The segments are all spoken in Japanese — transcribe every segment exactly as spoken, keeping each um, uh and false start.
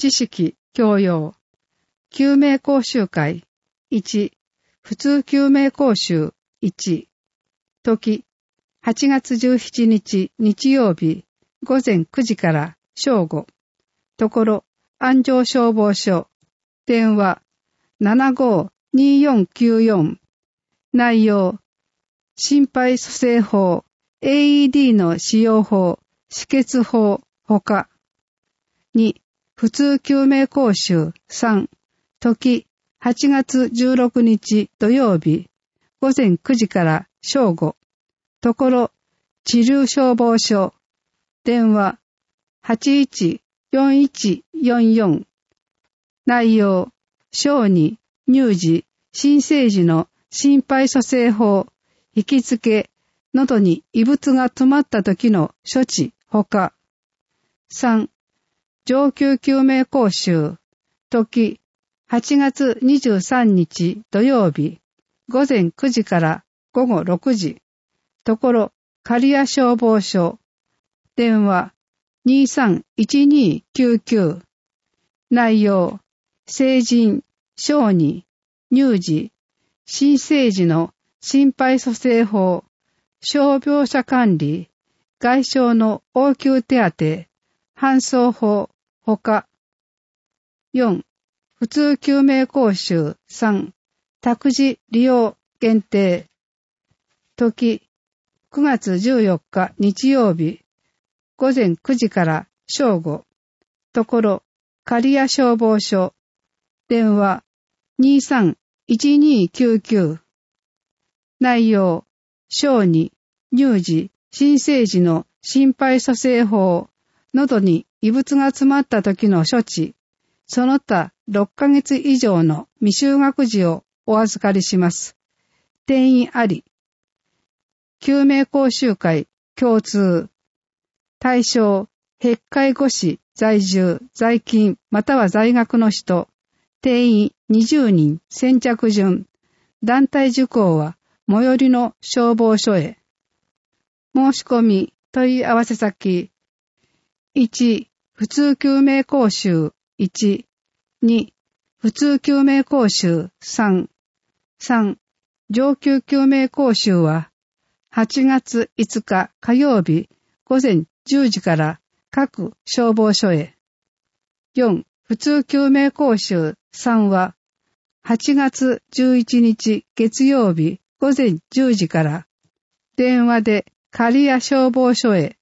知識、教養。救命講習会。いち、普通救命講習。いち、時、はちがつじゅうしちにち日曜日、午前くじから正午。ところ、安城消防署。電話、ななごーにーよんきゅうよん。内容、心肺蘇生法、エーイーディー の使用法、止血法、ほか。に、普通救命講習。さん、時、はちがつじゅうろくにち土曜日、午前くじから正午。ところ、知立消防署。電話、はちいちよんいちよんよん。内容、小児、乳児、新生児の心肺蘇生法、引き付け、喉に異物が詰まった時の処置、ほか。さん、上級救命講習。時、はちがつにじゅうさんにち土曜日、午前くじから午後ろくじ。ところ、刈谷消防署。電話、にーさんいちにーきゅうきゅう。内容、成人、小児、乳児、新生児の心肺蘇生法、傷病者管理、外傷の応急手当、搬送法、ほか。よん、普通救命講習。さん、託児利用限定。時、くがつじゅうよっか日曜日、午前くじから正午。ところ、刈谷消防署。電話、にーさんいちにーきゅうきゅう。内容、小児、乳児、新生児の心肺蘇生法、喉に異物が詰まった時の処置、その他ろっかげつ以上の未就学児をお預かりします。定員あり。救命講習会共通。対象、へっ介護士、在住、在勤、または在学の人。定員にじゅうにん、先着順。団体受講は最寄りの消防署へ。申し込み、問い合わせ先。いち、普通救命講習。いち、に、普通救命講習。さん、さん、上級救命講習は、はちがついつか火曜日午前じゅうじから各消防署へ。よん、普通救命講習。さんは、はちがつじゅういちにち月曜日午前じゅうじから電話で刈谷消防署へ。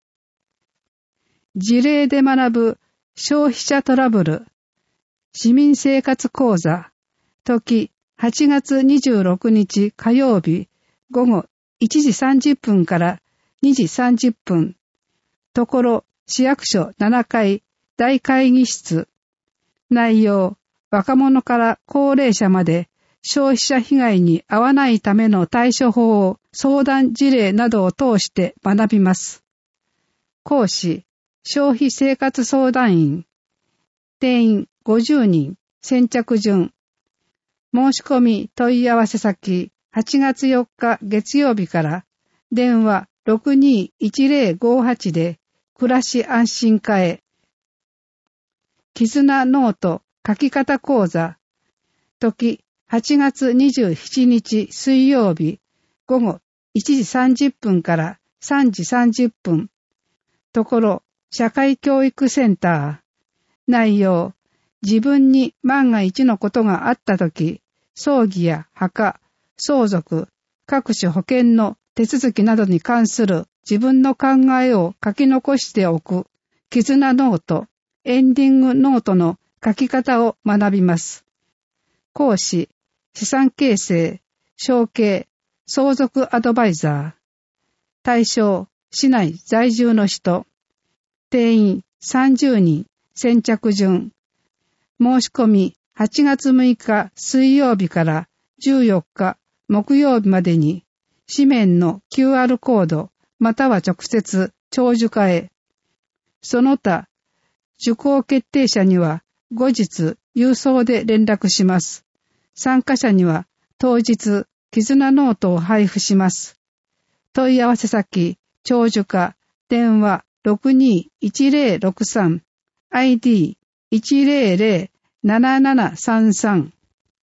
事例で学ぶ消費者トラブル市民生活講座。時、はちがつにじゅうろくにち火曜日午後いちじさんじゅっぷんからにじさんじゅっぷん。ところ、市役所ななかい大会議室。内容、若者から高齢者まで消費者被害に遭わないための対処法を相談事例などを通して学びます。講師、消費生活相談員。定員ごじゅうにん、先着順。申し込み問い合わせ先、はちがつよっか月曜日から電話 ろくにーいちぜろごはち で暮らし安心課へ。絆ノート書き方講座。時、はちがつにじゅうしちにち水曜日午後いちじさんじゅっぷんからさんじさんじゅっぷん。ところ、社会教育センター。内容、自分に万が一のことがあったとき、葬儀や墓、相続、各種保険の手続きなどに関する自分の考えを書き残しておく、絆ノート、エンディングノートの書き方を学びます。講師、資産形成、承継、相続アドバイザー。対象、市内在住の人。定員さんじゅうにん、先着順。申し込みはちがつむいか水曜日からじゅうよっか木曜日までに紙面の キューアール コードまたは直接長寿課へ。その他、受講決定者には後日郵送で連絡します。参加者には当日絆ノートを配布します。問い合わせ先、長寿課、電話 ろくにーいちぜろろくさん、アイディーいちまるまる ななななさんさん。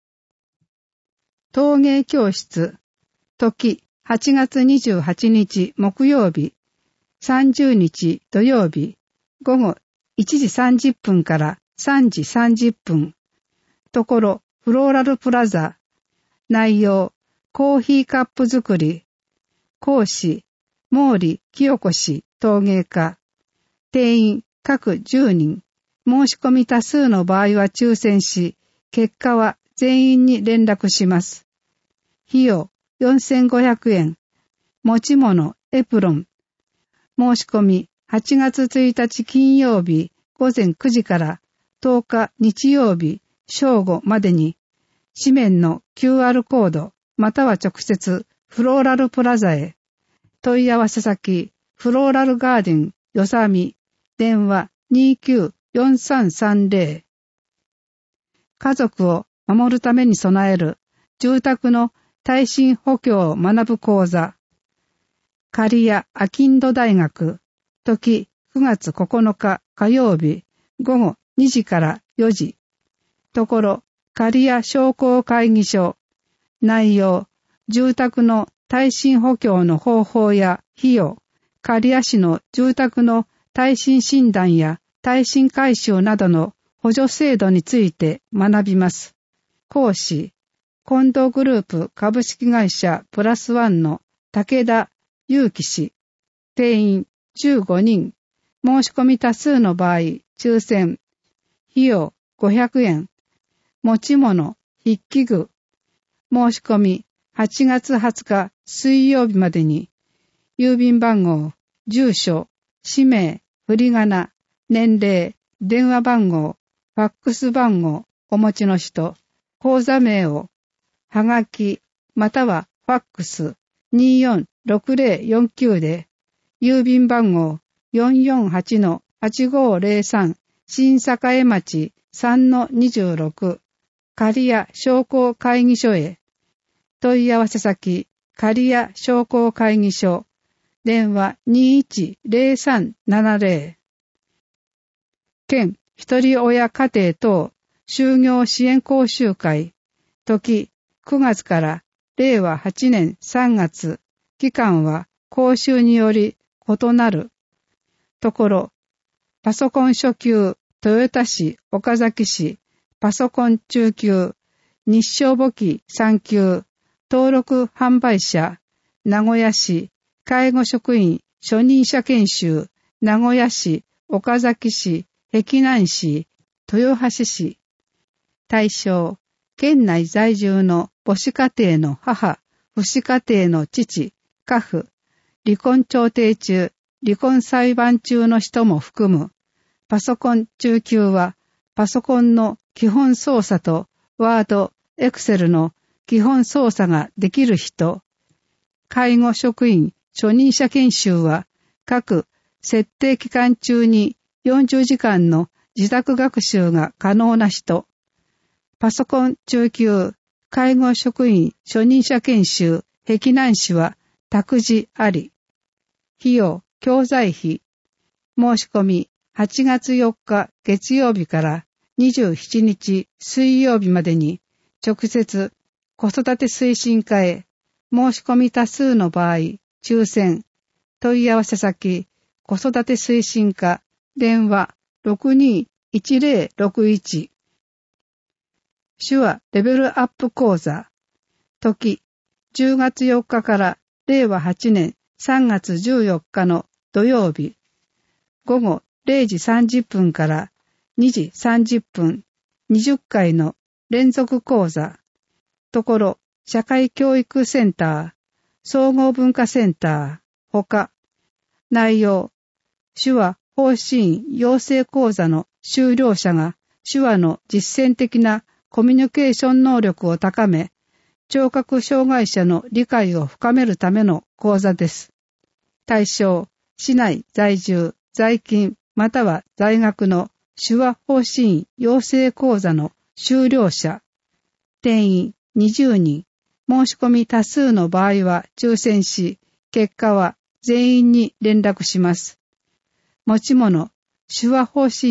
陶芸教室、時はちがつにじゅうはちにち木曜日、さんじゅうにち土曜日、午後いちじさんじゅっぷんからさんじさんじゅっぷん。ところ、フローラルプラザ。内容、コーヒーカップ作り。講師、毛利清子氏陶芸家。定員、各じゅうにん。申し込み多数の場合は抽選し、結果は全員に連絡します。費用、よんせんごひゃくえん。持ち物、エプロン。申し込み、はちがつついたち金曜日ごぜんくじからとおか日曜日正午までに、紙面の キューアール コードまたは直接フローラルプラザへ。問い合わせ先、フローラルガーデン、よさみ、電話 にきゅうよんさんさんぜろ。家族を守るために備える住宅の耐震補強を学ぶ講座。刈谷アキンド大学、時くがつここのか火曜日午後にじからよじ。ところ、刈谷商工会議所。内容、住宅の耐震補強の方法や費用、刈谷市の住宅の耐震診断や耐震改修などの補助制度について学びます。講師、近藤グループ株式会社プラスワンの武田祐樹氏。定員じゅうごにん。申し込み多数の場合、抽選。費用ごひゃくえん。持ち物、筆記具。申し込みはちがつはつか水曜日までに、郵便番号、住所、氏名、振り仮名、年齢、電話番号、ファックス番号、お持ちの人、口座名を、はがき、またはファックス にーよんろくぜろよんきゅう で、郵便番号 よんよんはちのはちごぜろさん 新栄町 さんのにじゅうろく、刈谷商工会議所へ。問い合わせ先、刈谷商工会議所、電話 にいちぜろさんななぜろ。県一人親家庭等就業支援講習会、時くがつかられいわはちねんさんがつ、期間は講習により異なる。ところ、パソコン初級、豊田市、岡崎市、パソコン中級、日商簿記さん級、登録販売者、名古屋市、介護職員初任者研修、名古屋市、岡崎市、碧南市、豊橋市。対象、県内在住の母子家庭の母、父子家庭の父、家父、離婚調停中、離婚裁判中の人も含む。パソコン中級は、パソコンの基本操作とワード、エクセルの基本操作ができる人。介護職員初任者研修は、各設定期間中によんじゅうじかんの自宅学習が可能な人。パソコン中級、介護職員初任者研修、碧南市は託児あり。費用、教材費。申し込み、はちがつよっか月曜日からにじゅうしちにち水曜日までに、直接子育て推進課へ。申し込み多数の場合、抽選。問い合わせ先、子育て推進課、電話ろくにいちぜろろくいち。手話レベルアップ講座。時、じゅうがつよっかかられいわはちねんさんがつじゅうよっかの土曜日。午後れいじさんじゅっぷんからにじさんじゅっぷん、にじゅっかいの連続講座。ところ、社会教育センター、総合文化センター、ほか。内容、手話方針養成講座の修了者が手話の実践的なコミュニケーション能力を高め、聴覚障害者の理解を深めるための講座です。対象、市内在住、在勤、または在学の手話方針養成講座の修了者。定員にじゅうにん。申し込み多数の場合は抽選し、結果は全員に連絡します。持ち物、手話方針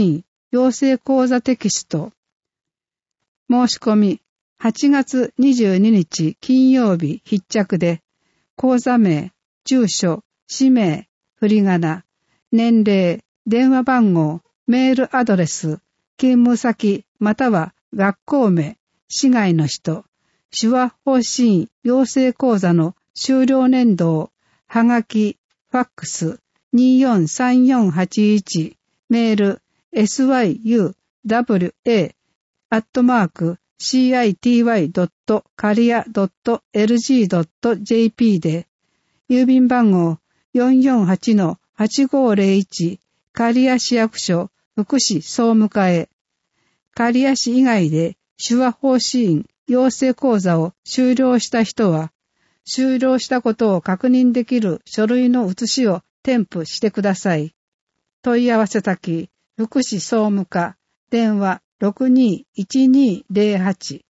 養成講座テキスト。申し込み、はちがつにじゅうににち金曜日必着で、講座名、住所、氏名、振り仮名、年齢、電話番号、メールアドレス、勤務先または学校名、市外の人、手話方針養成講座の修了年度を、はがき、ファックス、によんさんよんはちいち、メール、エスワイユーダブリューエー アットマーク、シーアイティーワイドットカリアドットエルジードットジェーピー で、郵便番号 よんよんはちのはちごーぜろいち 刈谷市役所福祉総務課へ。刈谷市以外で手話方針養成講座を修了した人は、修了したことを確認できる書類の写しを添付してください。問い合わせ先、福祉総務課、電話 ろくにーいちにーぜろはち